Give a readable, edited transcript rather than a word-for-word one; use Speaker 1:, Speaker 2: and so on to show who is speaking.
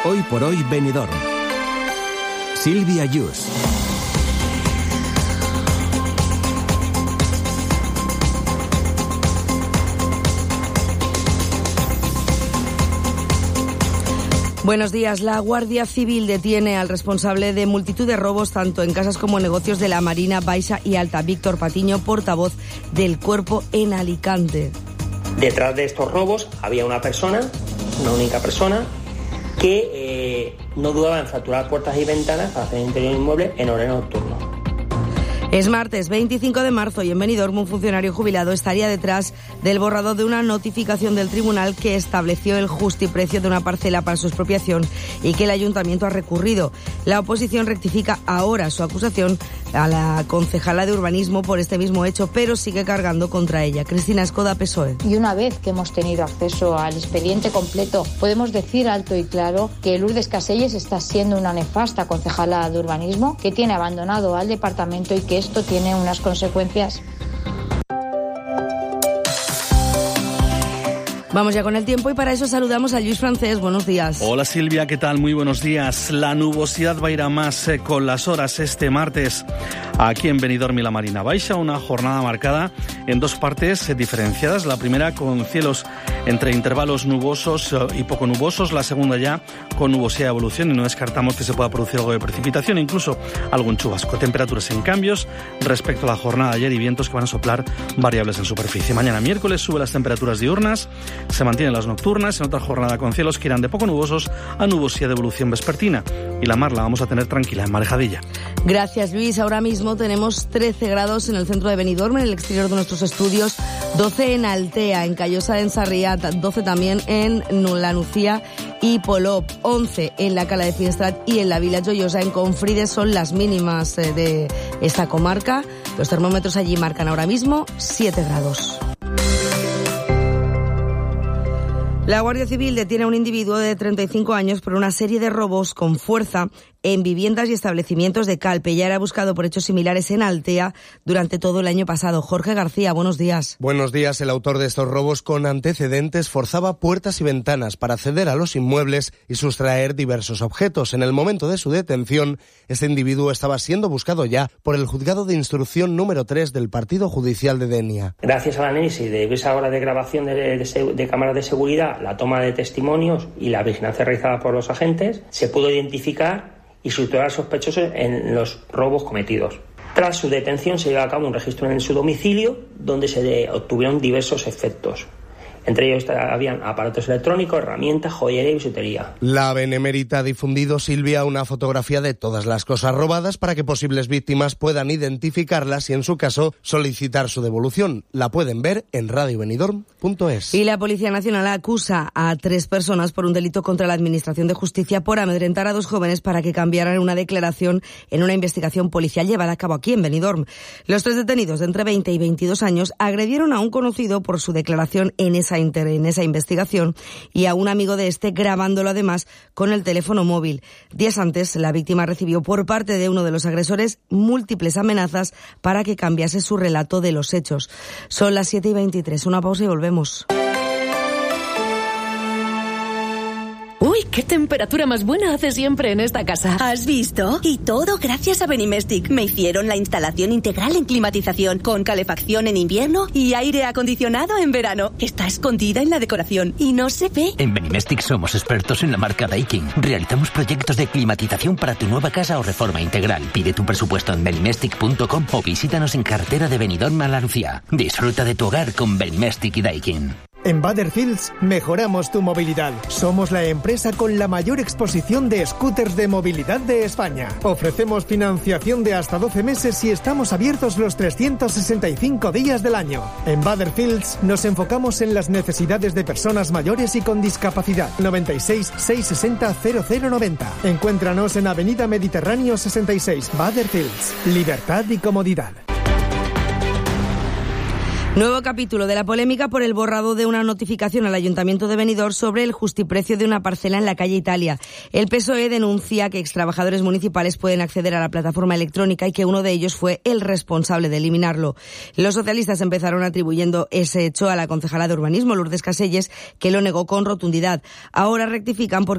Speaker 1: Hoy por hoy Benidorm. Silvia Yus.
Speaker 2: Buenos días. La Guardia Civil detiene al responsable de multitud de robos tanto en casas como en negocios de la Marina, Baixa y Alta. Víctor Patiño, portavoz del Cuerpo en Alicante.
Speaker 3: Detrás de estos robos había una única persona, que no dudaba en fracturar puertas y ventanas para hacer el interior del inmueble en horario nocturno.
Speaker 2: Es martes 25 de marzo y en Benidorm un funcionario jubilado estaría detrás del borrador de una notificación del tribunal que estableció el justiprecio de una parcela para su expropiación y que el ayuntamiento ha recurrido. La oposición rectifica ahora su acusación a la concejala de urbanismo por este mismo hecho, pero sigue cargando contra ella. Cristina Escoda, PSOE.
Speaker 4: Y una vez que hemos tenido acceso al expediente completo, podemos decir alto y claro que Lourdes Caselles está siendo una nefasta concejala de urbanismo, que tiene abandonado al departamento y que esto tiene unas consecuencias.
Speaker 2: Vamos ya con el tiempo y para eso saludamos a Lluís Francés. Buenos días.
Speaker 5: Hola Silvia, ¿qué tal? Muy buenos días. La nubosidad va a ir a más con las horas este martes. Aquí en Benidorm y la Marina Baixa, una jornada marcada en dos partes diferenciadas. La primera con cielos entre intervalos nubosos y poco nubosos. La segunda ya con nubosidad de evolución y no descartamos que se pueda producir algo de precipitación, incluso algún chubasco. Temperaturas en cambios respecto a la jornada de ayer y vientos que van a soplar variables en superficie. Mañana miércoles suben las temperaturas diurnas, se mantienen las nocturnas, en otra jornada con cielos que irán de poco nubosos a nubosidad de evolución vespertina. Y la mar la vamos a tener tranquila en Marejadilla.
Speaker 2: Gracias, Luis. Ahora mismo tenemos 13 grados en el centro de Benidorm, en el exterior de nuestros estudios, 12 en Altea, en Callosa de Ensarriat, 12 también en La Nucía y Polop, 11 en la Cala de Finestrat y en la Vila Joiosa. En Confrides son las mínimas de esta comarca. Los termómetros allí marcan ahora mismo 7 grados. La Guardia Civil detiene a un individuo de 35 años por una serie de robos con fuerza en viviendas y establecimientos de Calpe. Ya era buscado por hechos similares en Altea durante todo el año pasado. Jorge García, buenos días.
Speaker 6: Buenos días. El autor de estos robos con antecedentes forzaba puertas y ventanas para acceder a los inmuebles y sustraer diversos objetos. En el momento de su detención, este individuo estaba siendo buscado ya por el Juzgado de Instrucción número 3 del Partido Judicial de Denia.
Speaker 3: Gracias al análisis de esa hora de grabación de cámaras de seguridad, la toma de testimonios y la vigilancia realizada por los agentes, se pudo identificar y situar al sospechoso en los robos cometidos. Tras su detención se llevó a cabo un registro en su domicilio donde se obtuvieron diversos efectos. Entre ellos habían aparatos electrónicos, herramientas, joyería y bisutería.
Speaker 6: La Benemérita ha difundido, Silvia, una fotografía de todas las cosas robadas para que posibles víctimas puedan identificarlas y, en su caso, solicitar su devolución. La pueden ver en radiobenidorm.es.
Speaker 2: Y la Policía Nacional acusa a 3 personas por un delito contra la Administración de Justicia por amedrentar a 2 jóvenes para que cambiaran una declaración en una investigación policial llevada a cabo aquí en Benidorm. Los 3 detenidos de entre 20 y 22 años agredieron a un conocido por su declaración en esa investigación y a un amigo de este grabándolo además con el teléfono móvil. Días antes, la víctima recibió por parte de uno de los agresores múltiples amenazas para que cambiase su relato de los hechos. Son las 7:23, una pausa y volvemos.
Speaker 7: ¡Uy, qué temperatura más buena hace siempre en esta casa!
Speaker 8: ¿Has visto? Y todo gracias a Benimestic. Me hicieron la instalación integral en climatización, con calefacción en invierno y aire acondicionado en verano. Está escondida en la decoración y no se ve.
Speaker 9: En Benimestic somos expertos en la marca Daikin. Realizamos proyectos de climatización para tu nueva casa o reforma integral. Pide tu presupuesto en benimestic.com o visítanos en carretera de Benidorm a La Nucía. Disfruta de tu hogar con Benimestic y Daikin.
Speaker 10: En Butterfields mejoramos tu movilidad. Somos la empresa con la mayor exposición de scooters de movilidad de España. Ofrecemos financiación de hasta 12 meses y estamos abiertos los 365 días del año. En Butterfields nos enfocamos en las necesidades de personas mayores y con discapacidad. 96 660 0090. Encuéntranos en Avenida Mediterráneo 66. Butterfields. Libertad y comodidad.
Speaker 2: Nuevo capítulo de la polémica por el borrado de una notificación al Ayuntamiento de Benidorm sobre el justiprecio de una parcela en la calle Italia. El PSOE denuncia que extrabajadores municipales pueden acceder a la plataforma electrónica y que uno de ellos fue el responsable de eliminarlo. Los socialistas empezaron atribuyendo ese hecho a la concejala de urbanismo, Lourdes Caselles, que lo negó con rotundidad. Ahora rectifican porque